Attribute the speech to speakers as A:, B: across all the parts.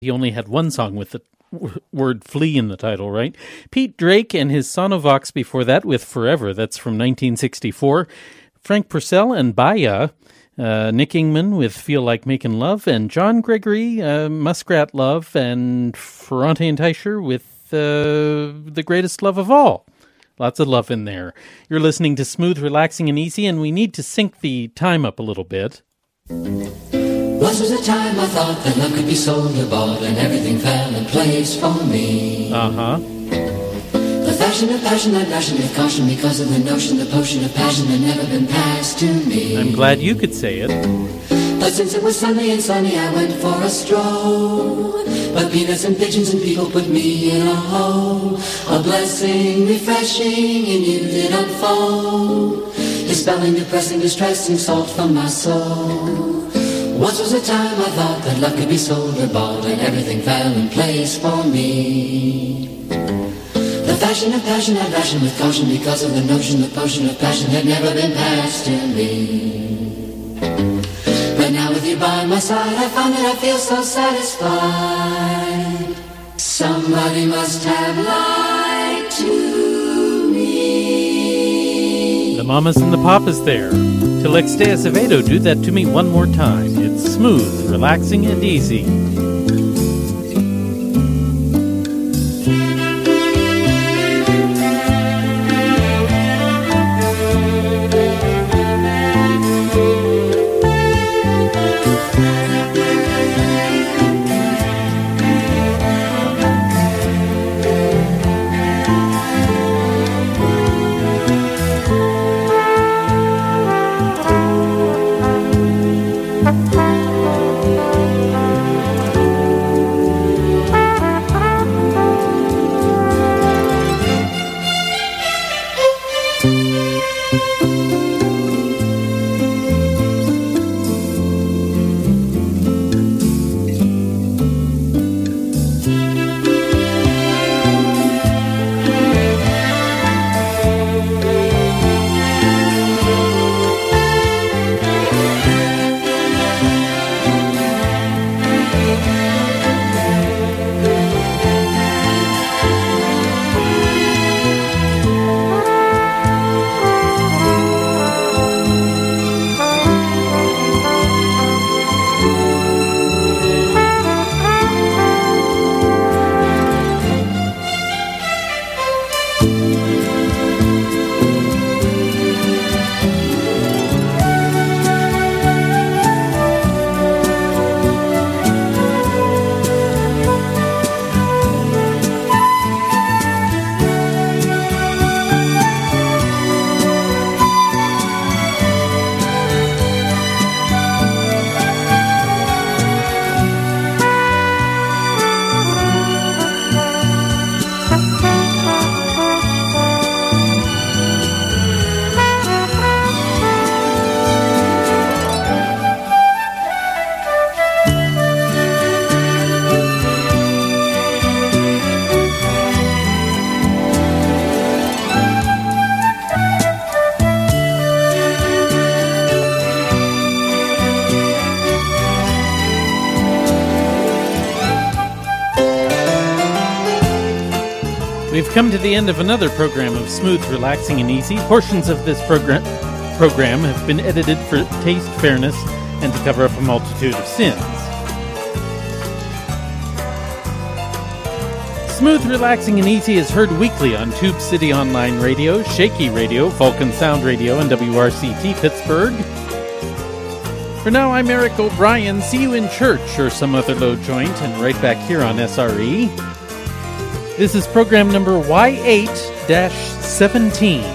A: He only had one song with the word flea in the title, right? Pete Drake and his Sonovox before that with Forever. That's from 1964. Frank Purcell and Baya. Nick Ingman with Feel Like Making Love. And John Gregory, Muskrat Love. And Ferrante and Teicher with The Greatest Love of All. Lots of love in there. You're listening to Smooth, Relaxing, and Easy, and we need to sync the time up a little bit.
B: Once was a time I thought that love could be sold or bought, and everything fell in place for me.
A: Uh-huh.
B: The fashion of passion I ration with caution, because of the notion the potion of passion had never been passed to me.
A: I'm glad you could say it.
B: But since it was sunny and sunny, I went for a stroll. But peanuts and pigeons and people put me in a hole. A blessing refreshing in you did unfold, dispelling, depressing, distressing salt from my soul. Once was a time I thought that love could be sold or bought, and everything fell in place for me. The fashion of passion I ration with caution, because of the notion the potion of passion had never been passed to me. But now with you by my side, I find that I feel so satisfied. Somebody must have lied to me.
A: The mamas and the papas there. Till Exte Acevedo, do that to me one more time. It's smooth, relaxing, and easy. We've come to the end of another program of Smooth, Relaxing, and Easy. Portions of this program have been edited for taste, fairness, and to cover up a multitude of sins. Smooth, Relaxing, and Easy is heard weekly on Tube City Online Radio, Shaky Radio, Vulcan Sound Radio, and WRCT Pittsburgh. For now, I'm Eric O'Brien. See you in church or some other low joint, and right back here on SRE. This is program number Y8-17.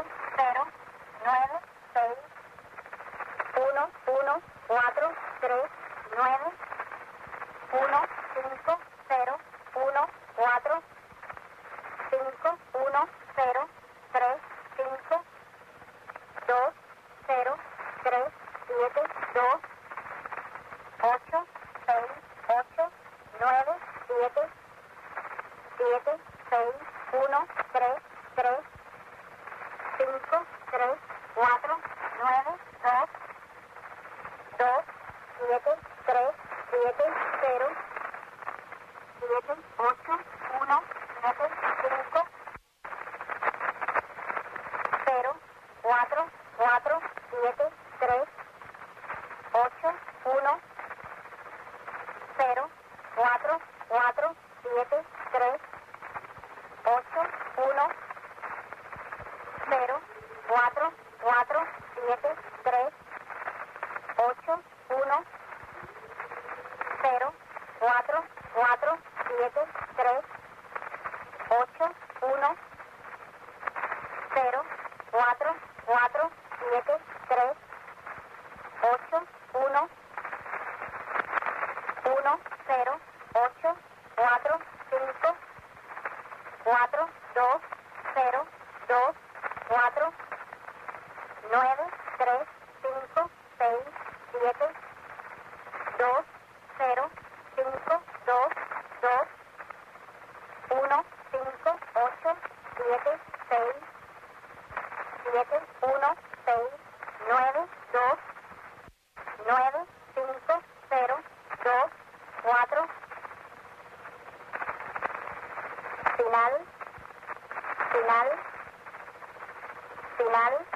C: 0, 9, 6, 1, 1, 4, 3, 9, 1, 5, 0, 1, 4, 5, 1, 0, 3, 5, 2, 0, 3, 7, 2, 8, 6, 8, 9, 7, 7, 6, 1, 3, 3, 5, 3, 4, 9, 2, 2, 7, 3, 7, 0, 7, 8, 1, 7, 5, 0, 4, 4, 7, 3, 8, 1, 0, 4, 4, 7, 3, 8, 1, 0, 4, 4, 7, 3, 8, 1, 0, 4, 4, 7, 3, 8, 1, 0, 4, 4, 7, 3, 8, 1, 1, 0, 8, 4, 5, 4, 2, 0, 2, 4, 9, 3, 5, 6, 7, 2, 0, 5, 2, 2, 1, 5, 8, 7, 6, 7, 1, 6, 9, 2, 9, 5, 0, 2, 4, final, final, final.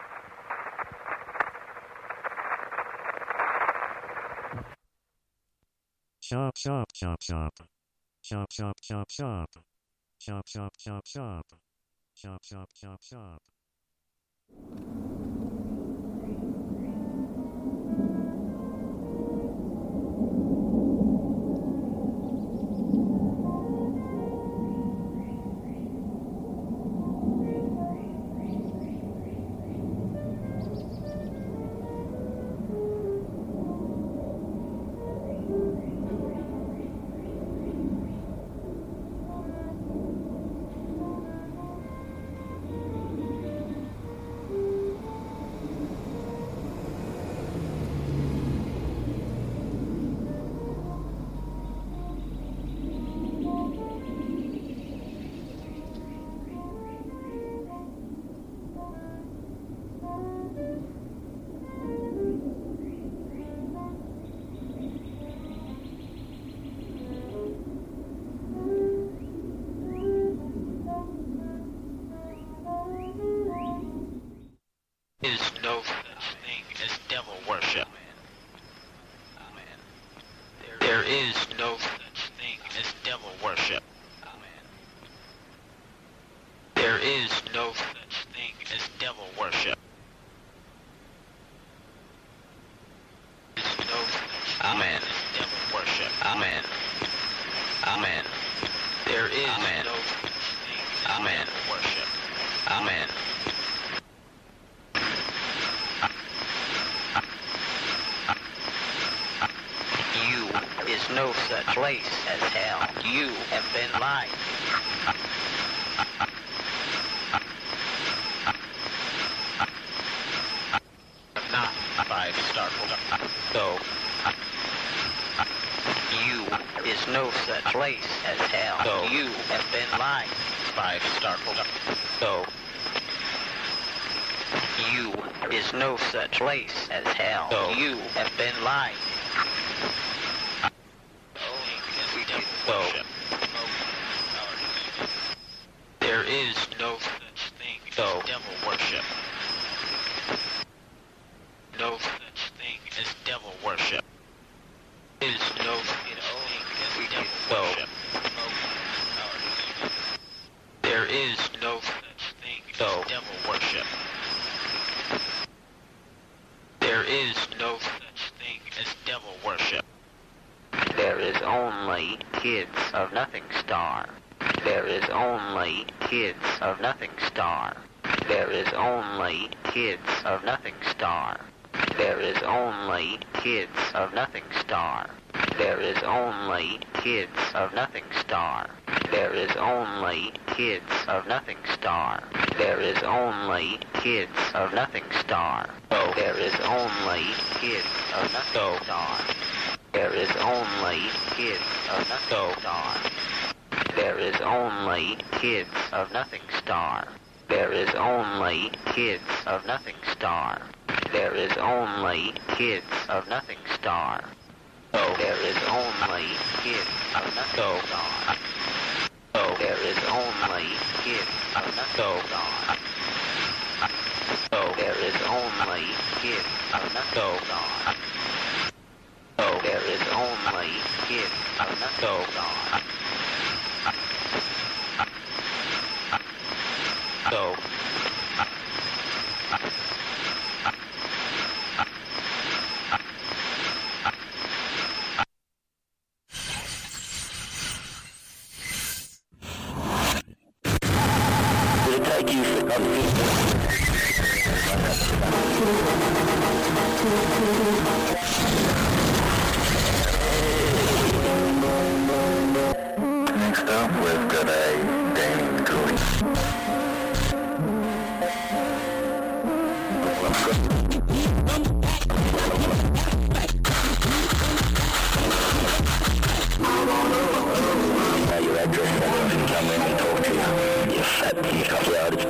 D: Chop, chop, chop, chop. Chop, chop, chop, chop. Chop, chop, chop, chop. Chop, chop, chop, chop.
E: Is no such thing as devil worship. There is no such thing as devil worship. There is no such thing as devil worship. There is no such Amen. As devil worship. Amen. Amen. There is Amen. No such thing as Amen. Devil worship. Amen. Is no such place as hell. You have been lied. Not 5-star. So, you is no such place as hell. So, you have been lied. 5-star. So, you is no such place as hell. So, you have been lied. So, there is no such thing as devil worship. No such thing as devil worship. There is no such thing as devil worship. There is no such thing as devil worship. There is no such thing as devil worship. There is only kids of Nothing Star. There is only kids of Nothing Star. There is only kids of nothing star. There is only kids of nothing star. There is only kids of nothing star. There is only kids of nothing star. There is only kids of nothing star. Oh, there is only kids of nothing star. There is only kids of nothing star. There is only kids of nothing star. There is only kids of nothing star. There is only kids of nothing star. Oh, there is only kids of nothing star. Oh, there is only kids of nothing star. Oh, there is only kids of nothing star. Oh, there is only kids of nothing star. So.
F: Next up, we've got a Danny Cooley. Your address, I can come in and talk to you. You fat piece of yardage.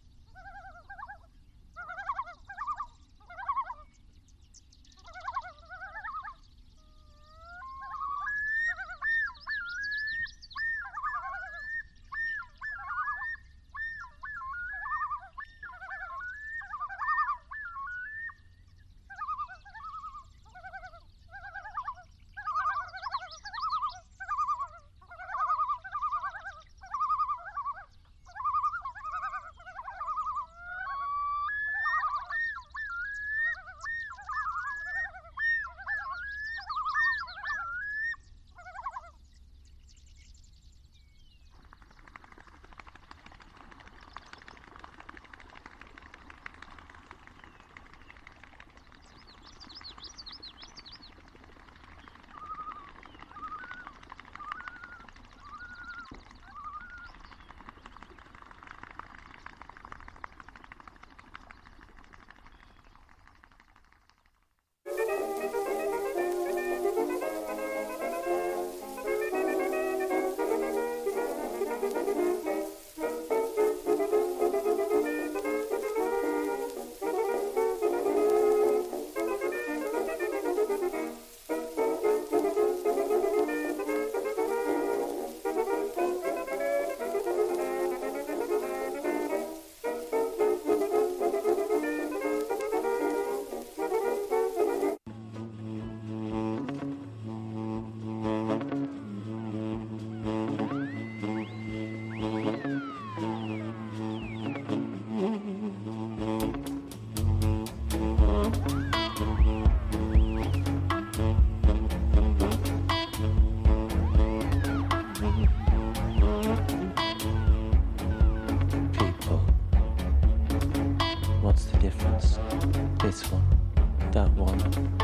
G: This one, that one.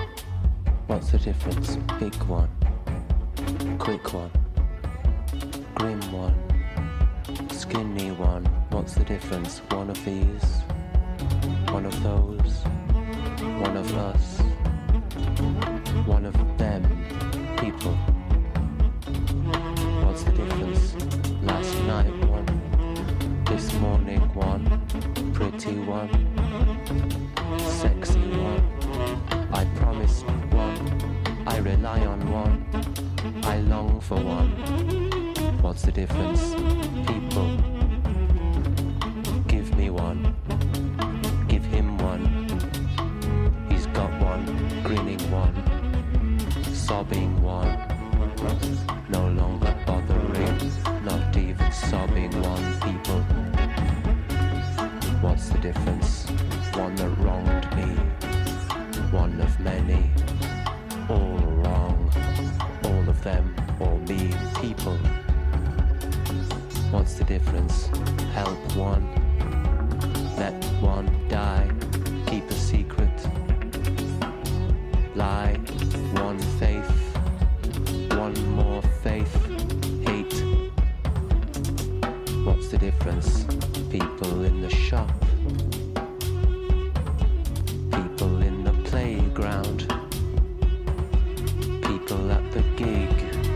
G: What's the difference? Big one, quick one, grim one, skinny one. What's the difference? One of these, one of those, one of us, one of them, people. What's the difference? Last night one, this morning one, pretty one, sexy one. I promised one, I rely on one, I long for one. What's the difference? People. Give me one, give him one. He's got one, grinning one, sobbing one. No longer bothering, not even sobbing one. People. What's the difference? One that wronged me, one of many, all wrong, all of them, or me, people. What's the difference? Help one, Let one die, keep a secret. Lie, one faith, one more faith. Hate. What's the difference? People in the shop, people in the playground, people at the gig,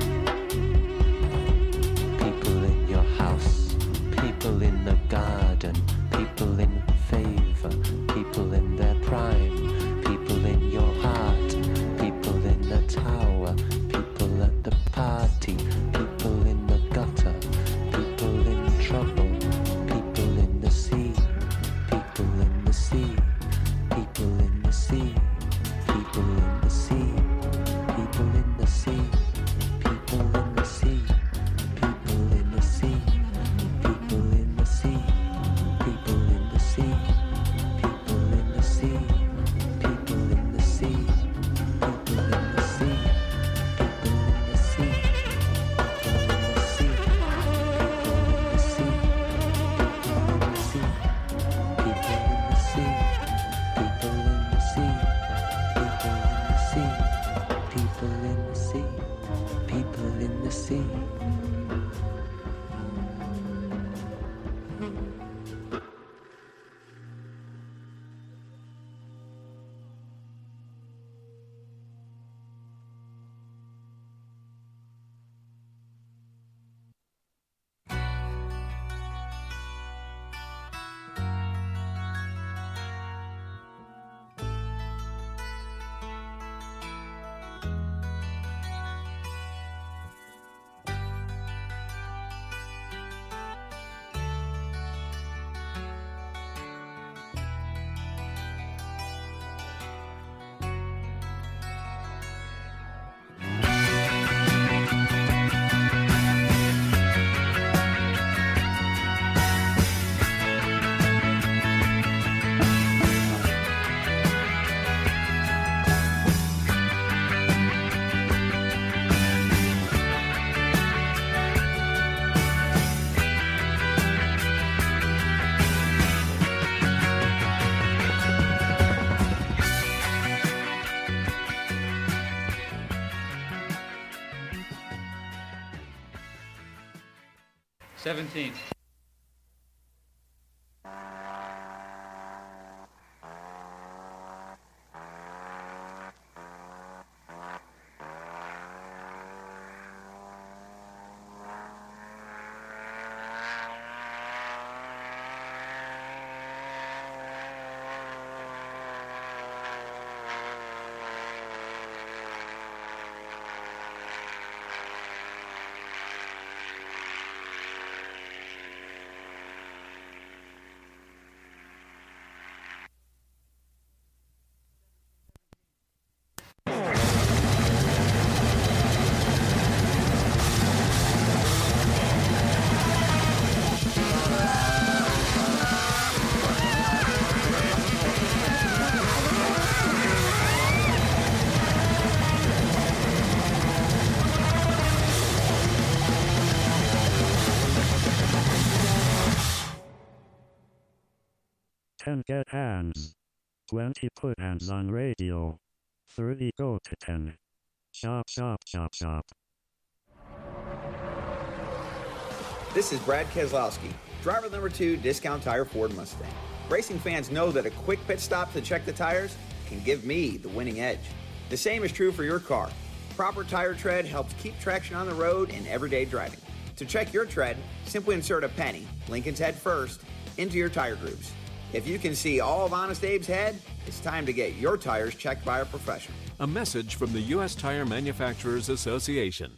G: people in your house, people in the garden, people in favor, people in their prime, people in your heart, people in the tower, people at the party, people in the gutter, people in trouble, people in the sea, people in the sea, people in the sea, people in the sea, people in the sea, people in the sea, people in the sea, people in the sea, people in the sea, people in the sea, people in the sea, people in the sea, people in the sea, people in the sea, people in the sea.
A: $17.
D: Ten get hands. 20 put hands on radio. 30 go to 10. Chop, chop, chop, chop.
H: This is Brad Keselowski, driver number 2, Discount Tire Ford Mustang. Racing fans know that a quick pit stop to check the tires can give me the winning edge. The same is true for your car. Proper tire tread helps keep traction on the road in everyday driving. To check your tread, simply insert a penny, Lincoln's head first, into your tire grooves. If you can see all of Honest Abe's head, it's time to get your tires checked by a professional.
I: A message from the U.S. Tire Manufacturers Association.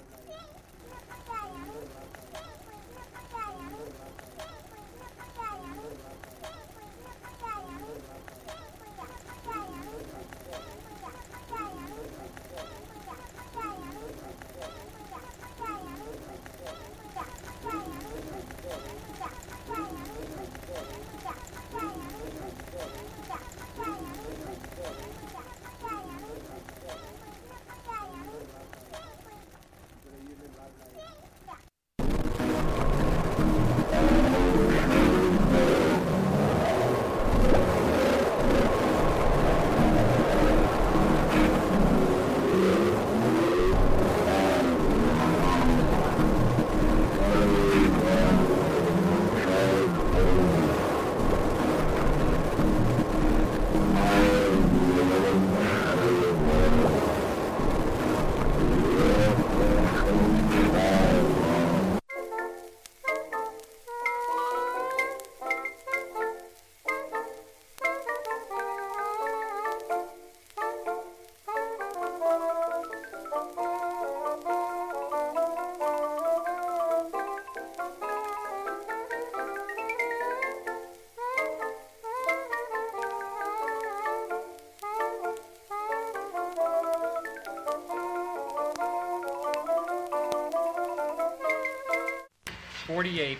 A: 48.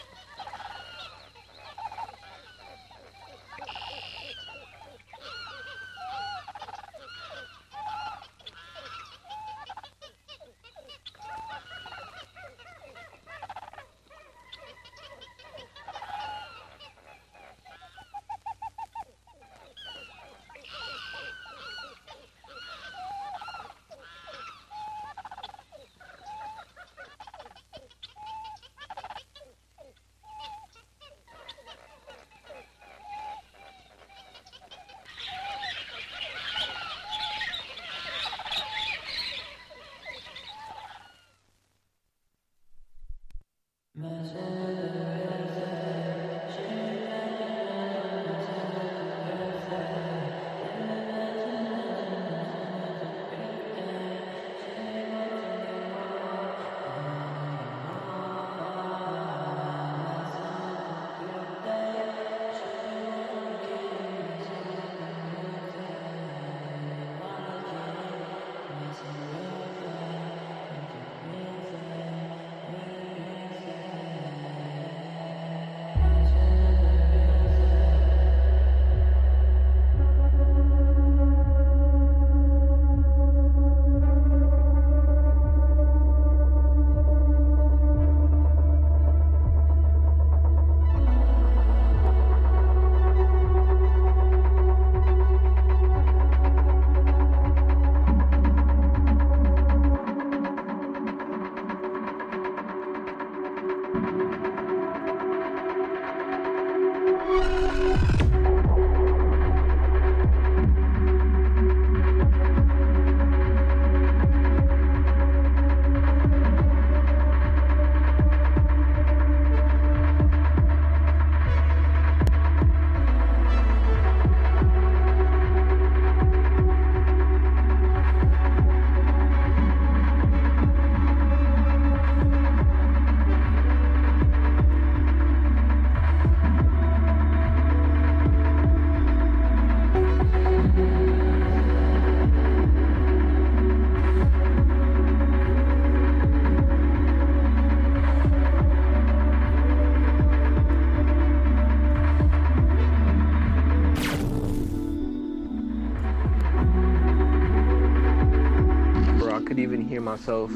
J: Myself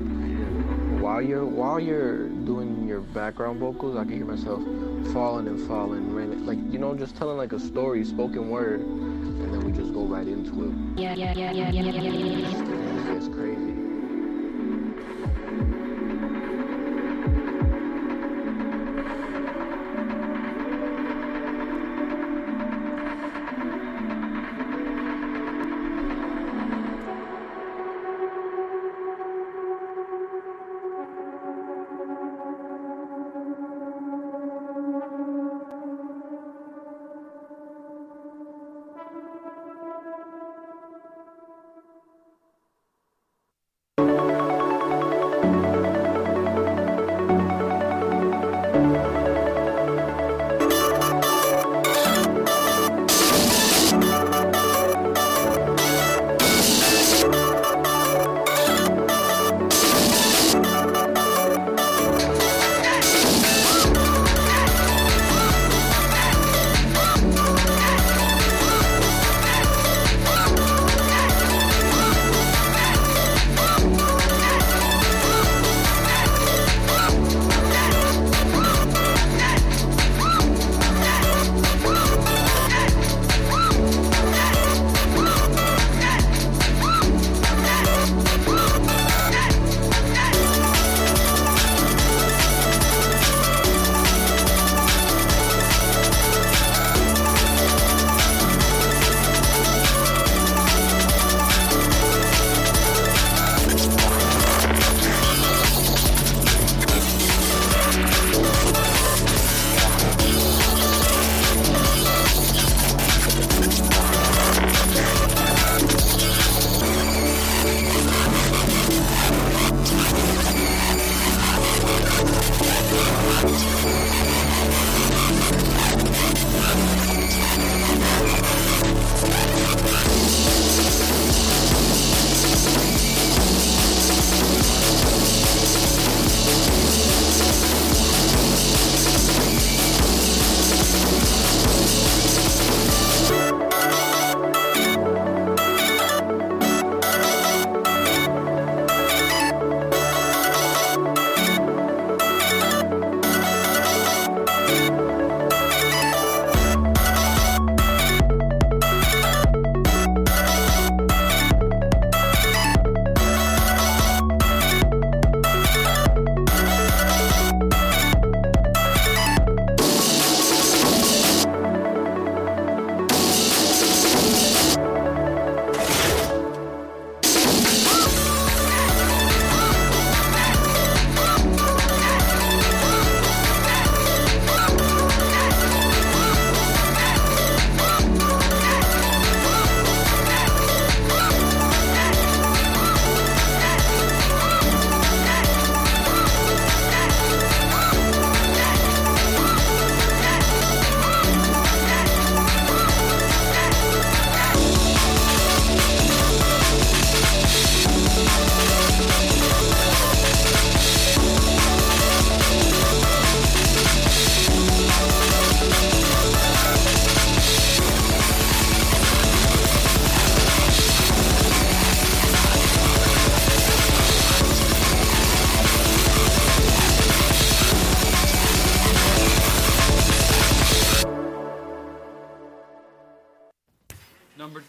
J: while you're doing your background vocals, I can hear myself falling and falling, like, you know, just telling like a story, spoken word, and then we just go right into it. Yeah. It's crazy.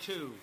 K: 2.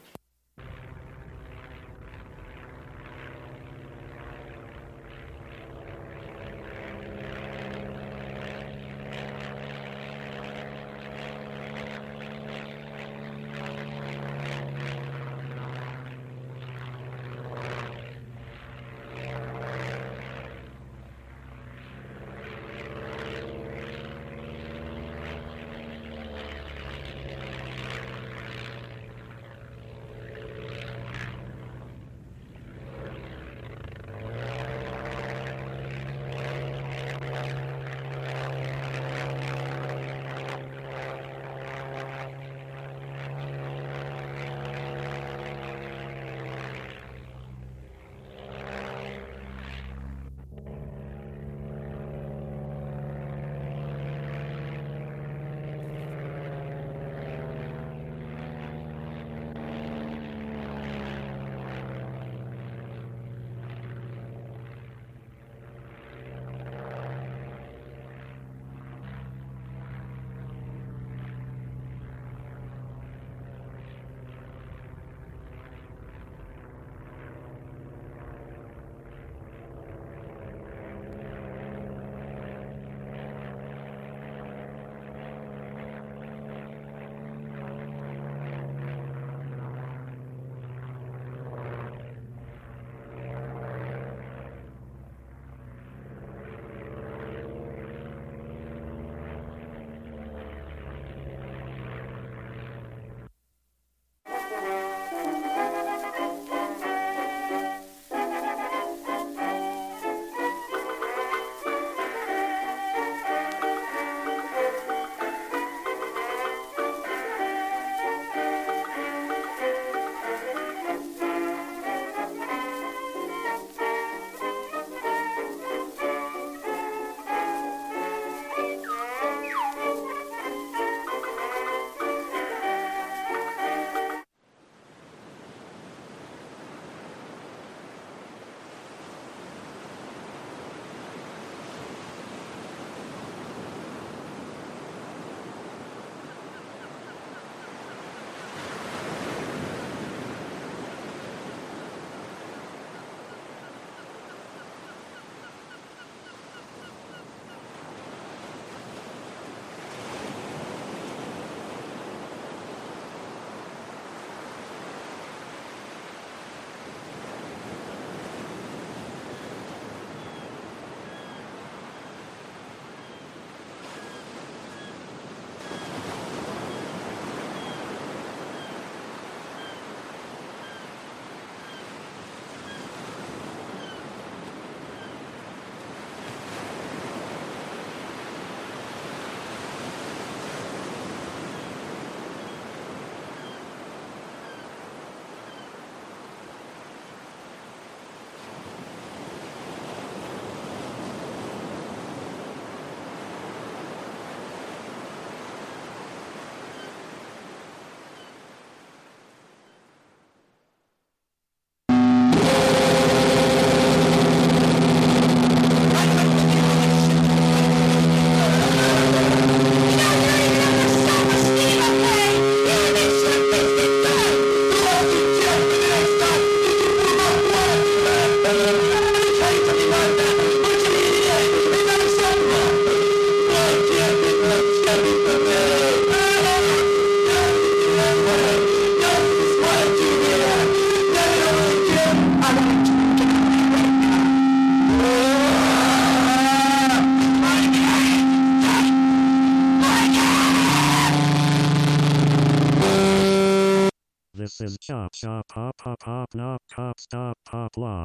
D: This is Chop Chop Pop Pop Pop Nop Cop Stop Pop Lop.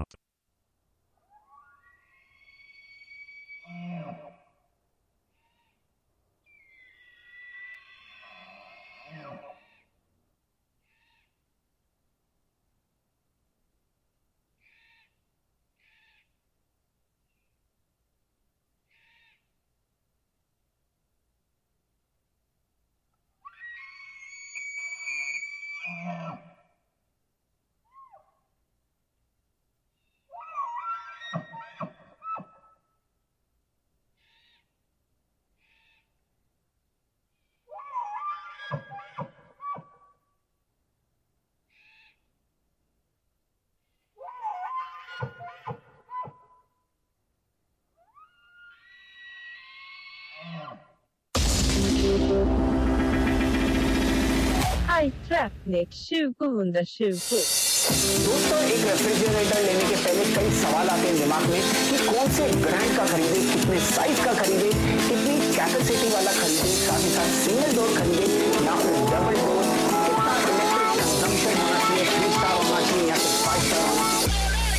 K: Sputnik 2020.
L: दोस्तों, एक refrigerator लेने के पहले कई सवाल आते हैं दिमाग में कि कौन से ब्रांड का खरीदे, कितने साइज का खरीदे, कितनी कैपेसिटी वाला खरीदे, साथ ही साथ सिंगल डोर खरीदे या फिर डबल डोर, कितना इलेक्ट्रिक कंजम्पशन होना चाहिए, 3 स्टार होना चाहिए या फिर 5 स्टार होना चाहिए।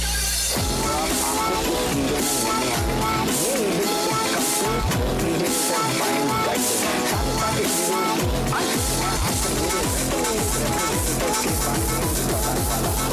L: आपको इस वीडियो में मिलने हैं ये वीडियो एक कंप्लीट रेफ्रिजरेटर बाइंग गाइड है। साथ ही साथ इस वीडियो के अंत में आपको मेरे रेफ्रिजरेटर के बारे में बताने वाला हूं।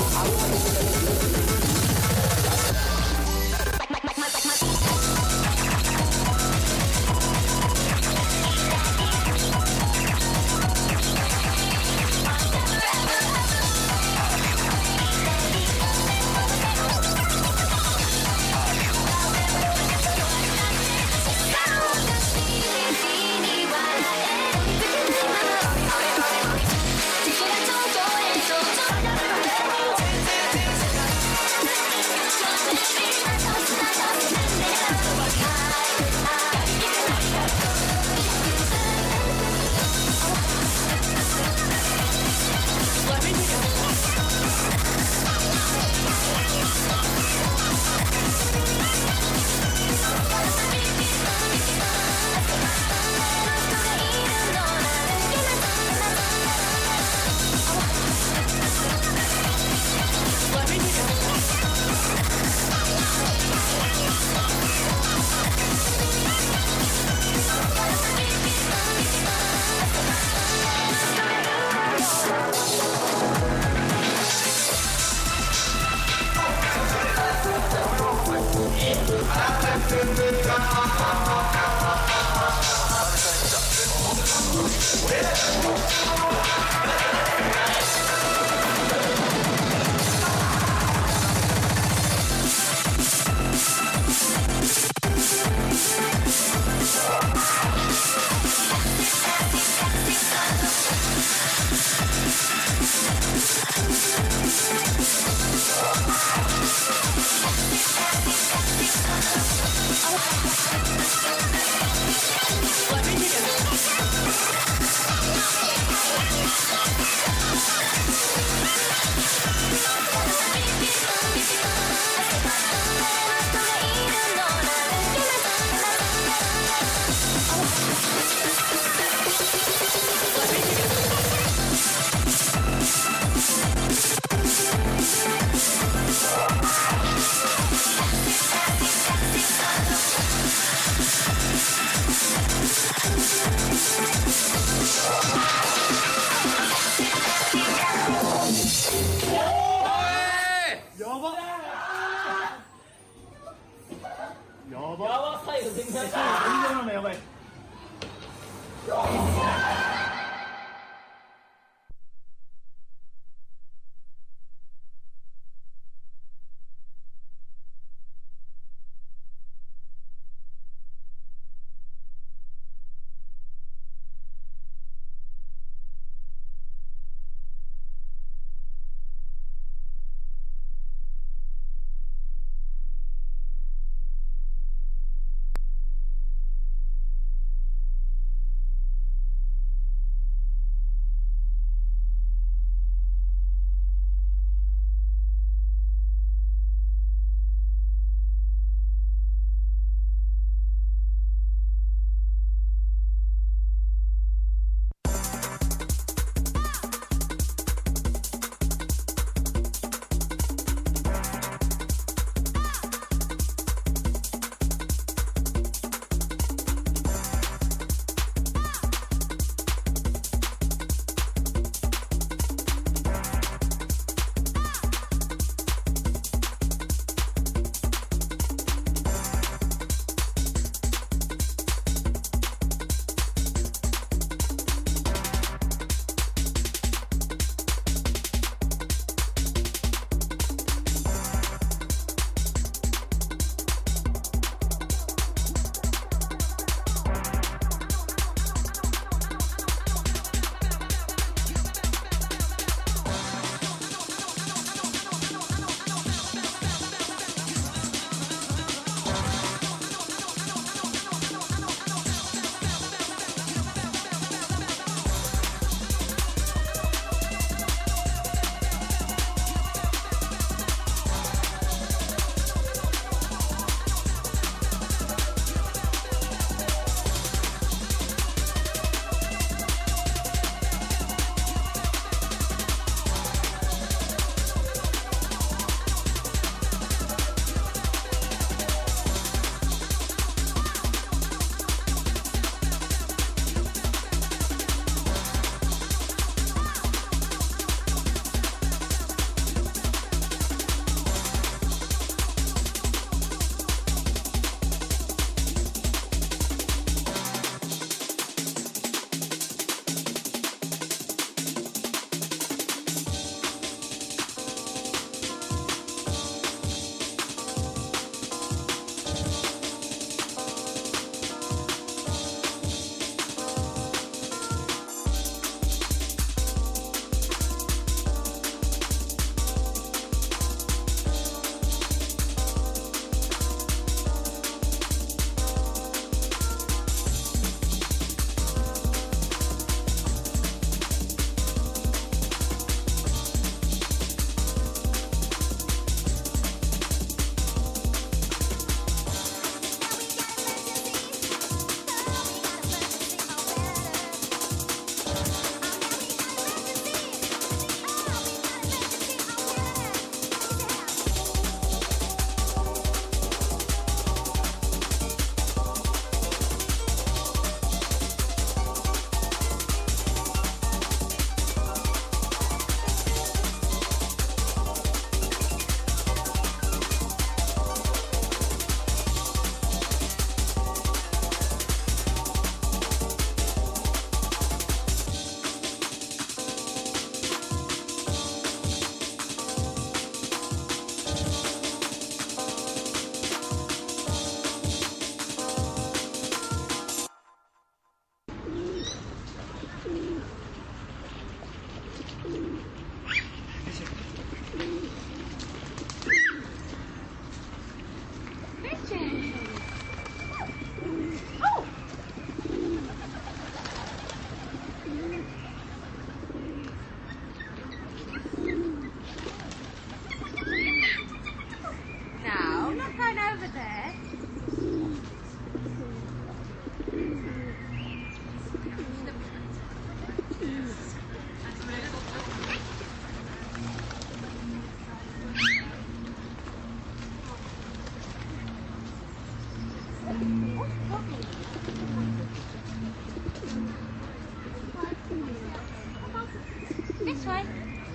C: This way.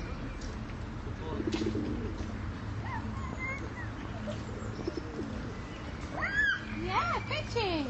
C: Yeah, pictures.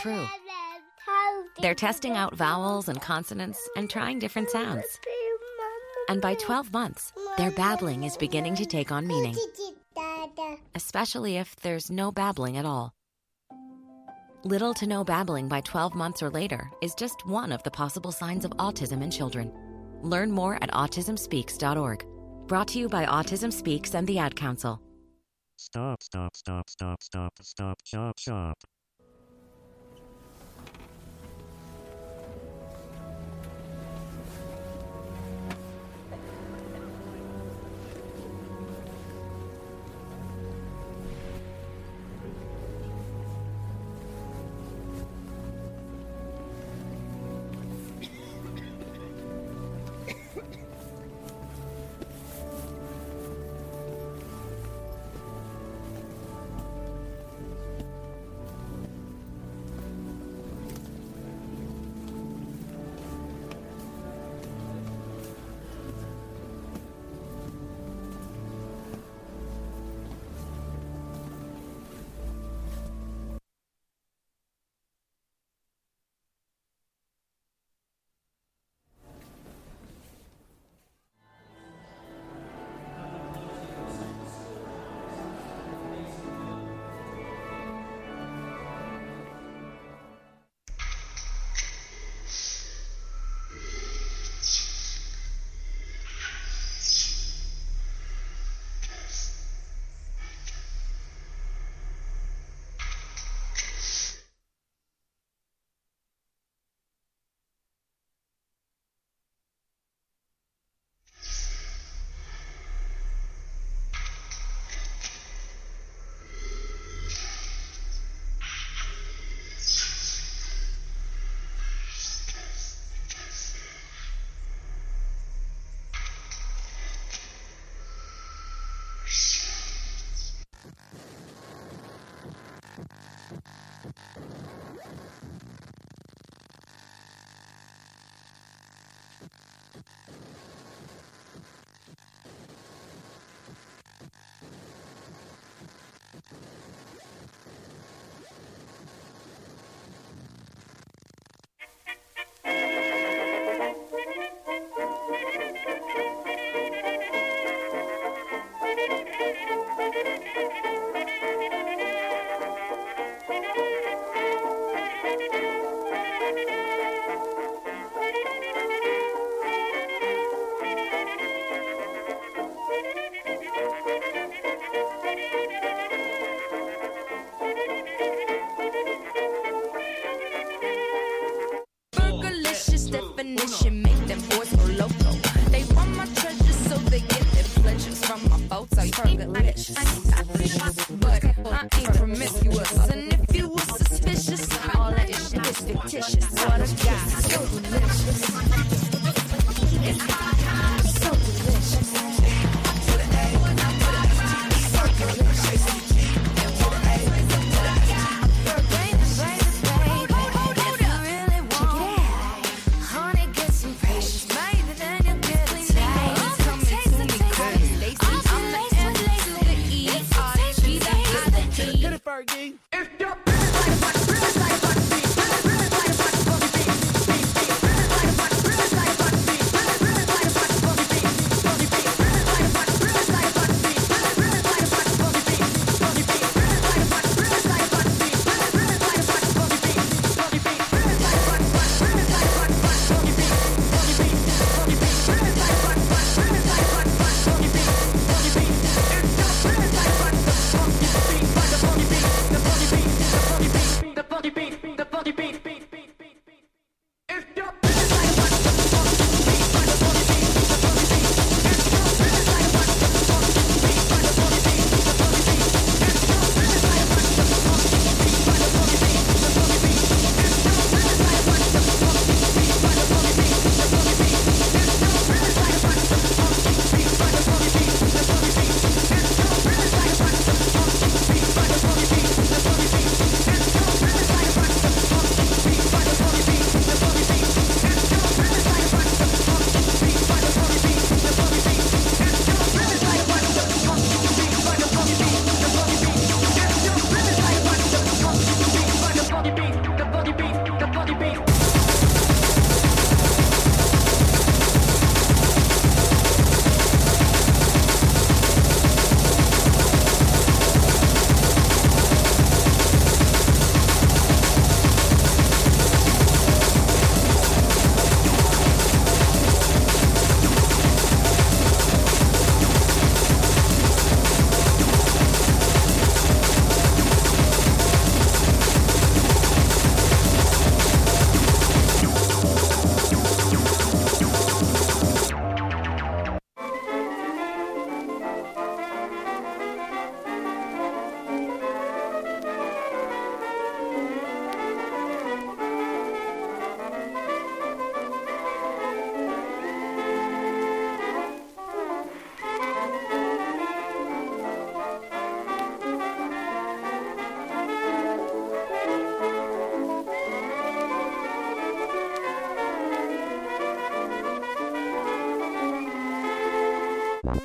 M: true. They're testing out vowels and consonants and trying different sounds. And by 12 months, their babbling is beginning to take on meaning, especially if there's no babbling at all. Little to no babbling by 12 months or later is just one of the possible signs of autism in children. Learn more at autismspeaks.org. Brought to you by Autism Speaks and the Ad Council.
D: Stop, stop, stop, stop, stop, stop, shop, shop.
N: Definition make them boys go loco. They want my treasures so they get their pleasures from my boats. I burgerlicious, but I ain't promiscuous. And if you were suspicious, all that shit is fictitious. What a guy, so delicious. It's so delicious. To the A, so delicious.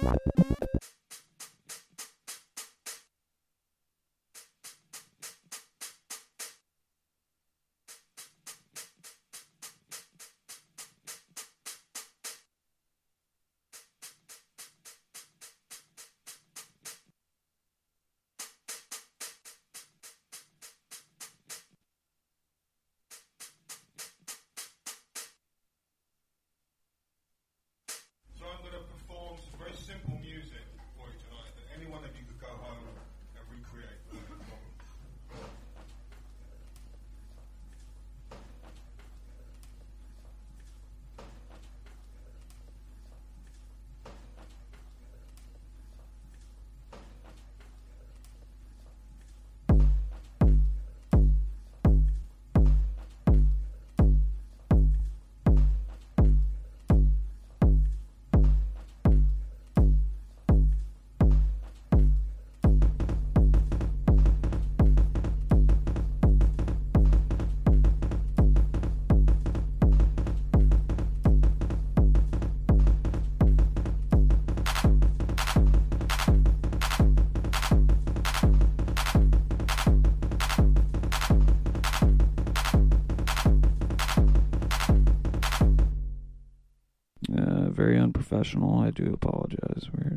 O: So I'm going to perform some very simple music for you tonight that any one of you could go home and recreate.
P: Very unprofessional. I do apologize. Weird.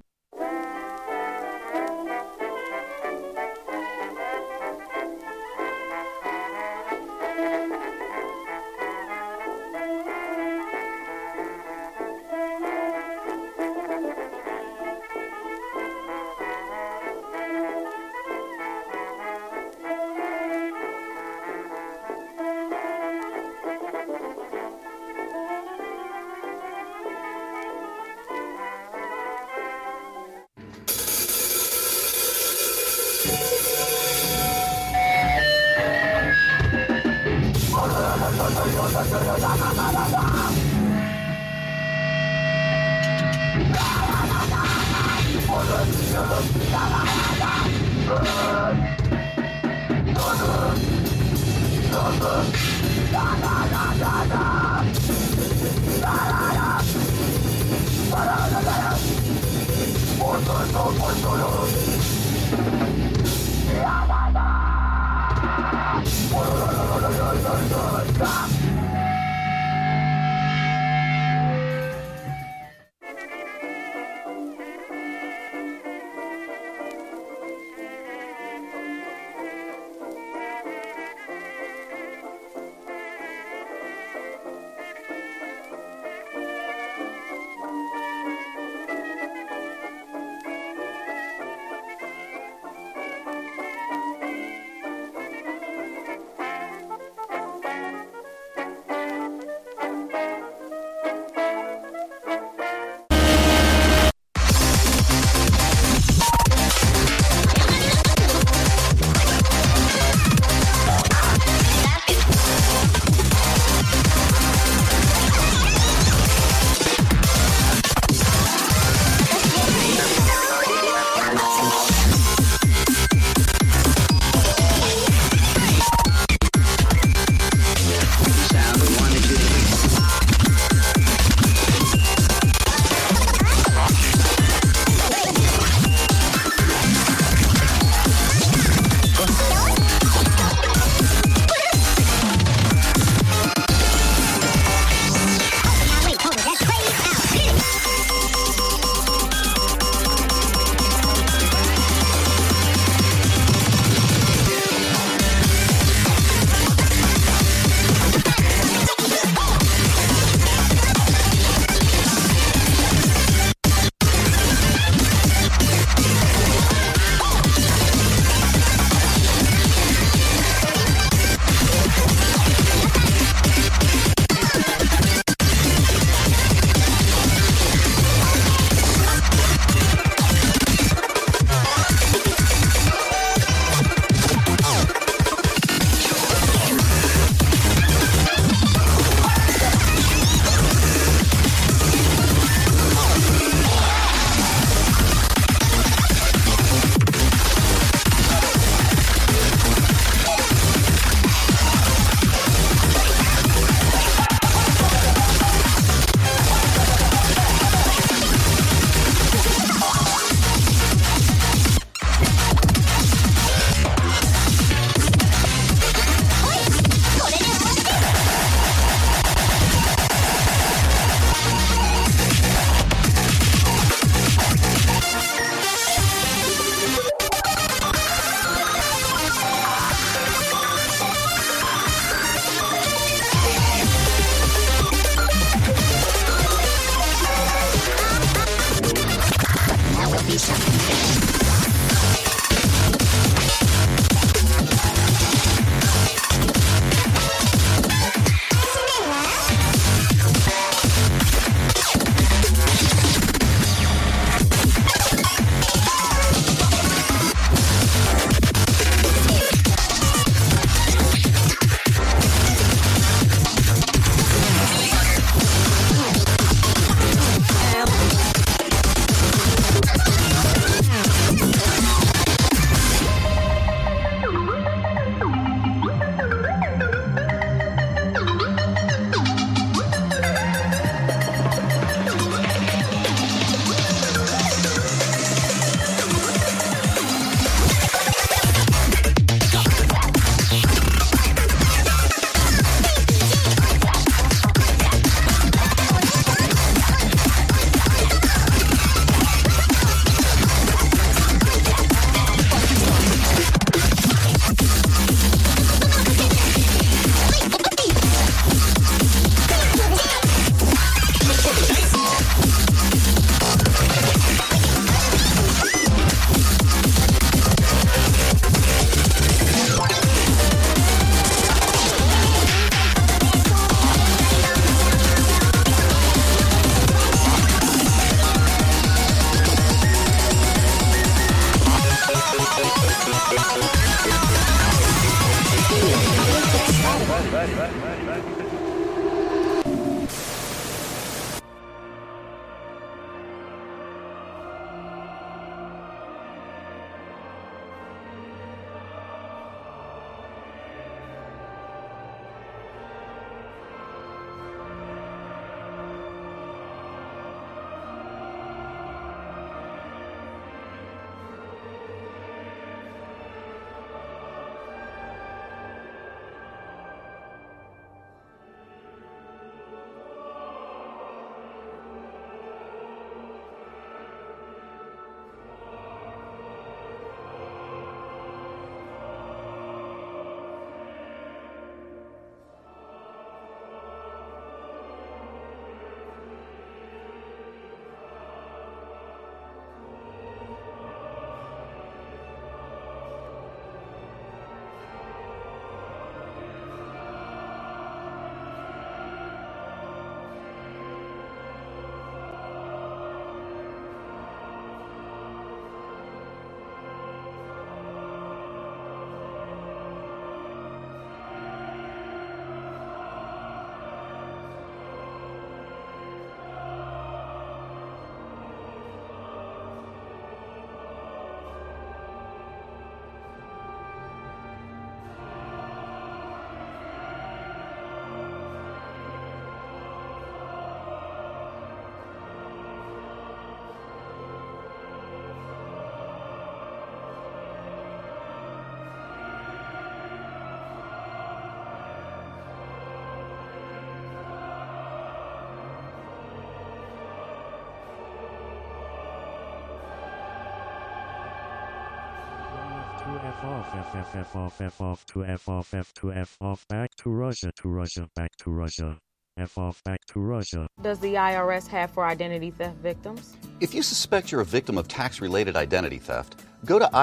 D: F off, F off, F off, to F off, F to F off, back to Russia, back to Russia, F off, back to Russia.
Q: Does the IRS have for identity theft victims?
R: If you suspect you're a victim of tax-related identity theft, go to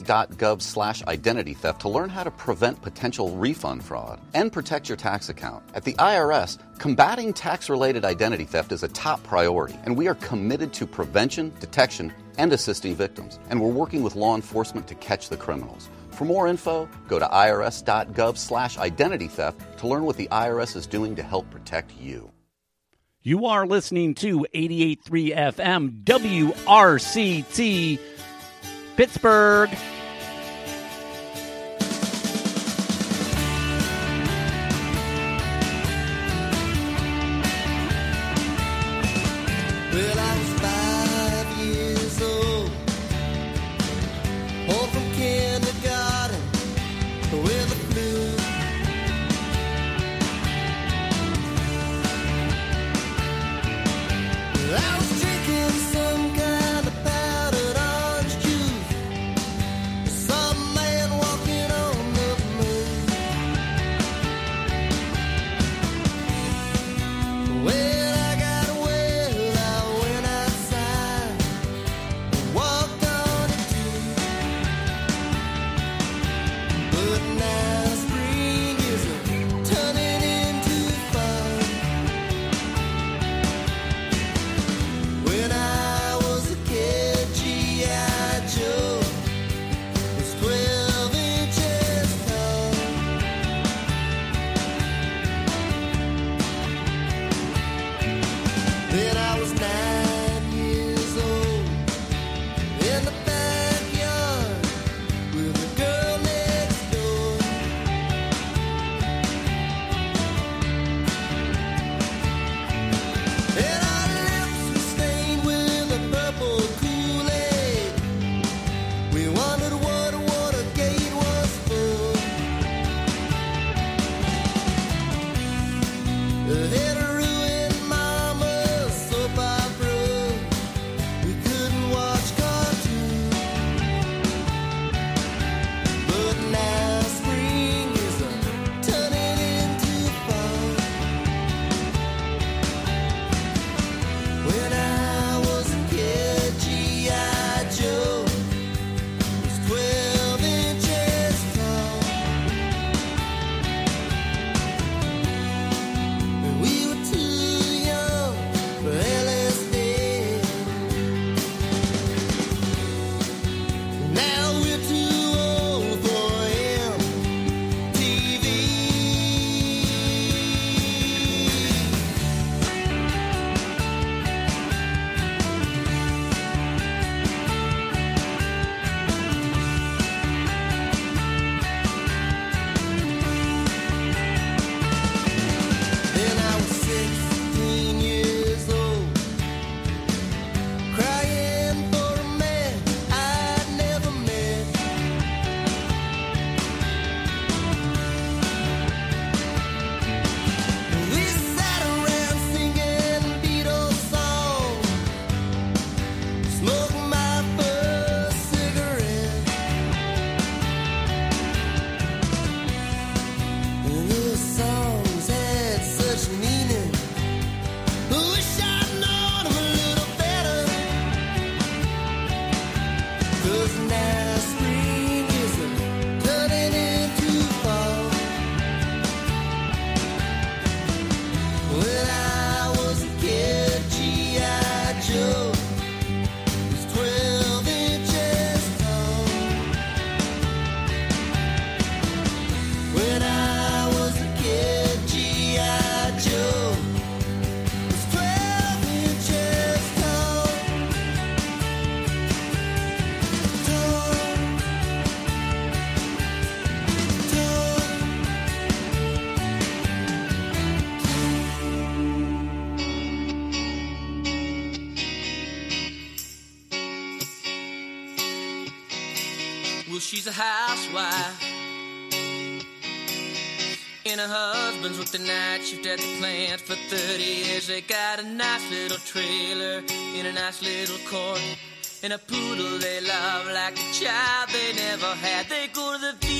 R: irs.gov/identity theft to learn how to prevent potential refund fraud and protect your tax account. At the IRS, combating tax-related identity theft is a top priority, and we are committed to prevention, detection, and assisting victims. And we're working with law enforcement to catch the criminals. For more info, go to irs.gov/identity theft to learn what the IRS is doing to help protect you.
S: You are listening to 88.3 FM WRCT Pittsburgh.
T: Well, I was 5 years old, home from kindergarten with the flu. I was drinking some kind of powdered orange juice 'Cause now spring is turning into fall. When I was a kid, G.I. Joe was 12 inches tall. When I was a kid, G.I. Joe was 12 inches tall.
U: Well, she's a housewife, and her husband's worked the night shift at the plant for 30 years. They got a nice little trailer in a nice little court, and a poodle they love like a child they never had. They